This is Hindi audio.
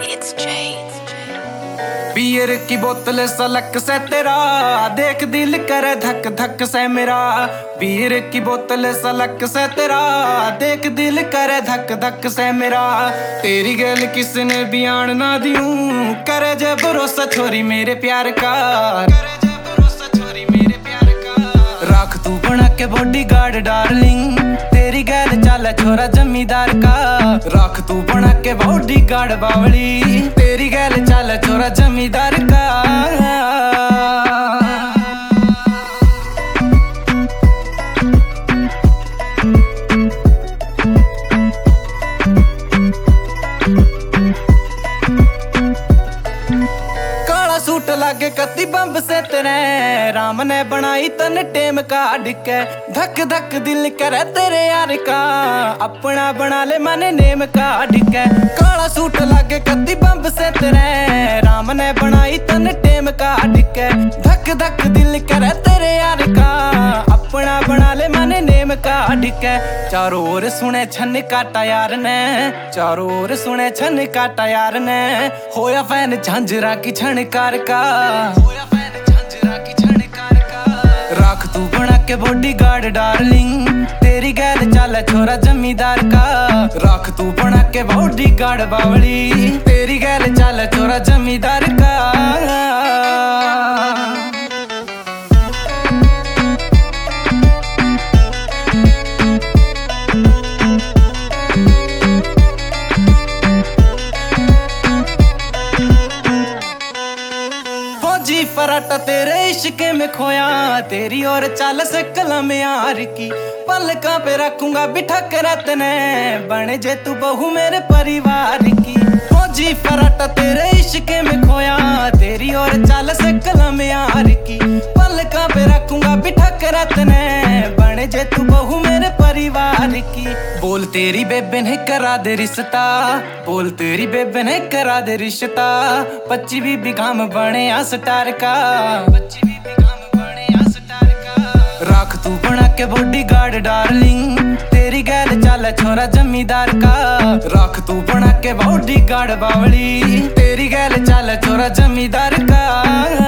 It's Jay. बियर की बोतल सलक से तेरा देख दिल करे धक धक से मेरा। बियर की बोतल सलक से तेरा देख दिल करे धक धक से मेरा। तेरी गैल किसने बयान ना दियूं करे जे भरोसा छोरी मेरे प्यार का। राख तू बना के बॉडी गार्ड डार्लिंग तेरी गैल चाल छोरा जमींदार का। राख तू बना के बॉडी गार्ड बावली तेरी गैल चाल छोरा जमींदार का। सूट लागे कत्ती बंब से तेरे राम ने बनाई तन टेम काट के। धक धक दिल करे तेरे यार का अपना बना ले मैंने नेम काट के। काला सूट लागे कत्ती बंब से तेरे राम ने बनाई तन टेम काट के। धक धक दिल करे तेरे यार का अपना बना ले मैंने नेम काट के। चारों ओर सुने छन काटा यार ने चारों ओर सुने छन काटा यार ने। होया फैन झांझरा की छणकार का राख तू बना के बॉडी गार्ड डार्लिंग तेरी गैल चाल छोरा जमींदार का। राख तू बना के बॉडी गार्ड बावली तेरी गैल चाल छोरा जमींदार का। फराटा तेरे इश्क में खोया तेरी और चाल से कलम यार की। पलका पे रखूंगा बिठा कर तने बने जे तू बहू मेरे परिवार की। फौजी फराटा तेरे इश्क में खोया तेरी और चाल से कलम यार की। पलका पे रखूंगा बिठा कर तने बने जे तू बहू मेरे परिवार की। बोल तेरी बेबे ने करा दे रिश्ता बोल तेरी बेबे ने करा दे रिश्ता। 25 बीबी काम बने आ स्टार का। राख तू बना के बॉडी गार्ड डार्लिंग तेरी गैल चाल छोरा जमींदार का। राख तू बना के बॉडी गार्ड बावली तेरी गैल चाल छोरा जमींदार का।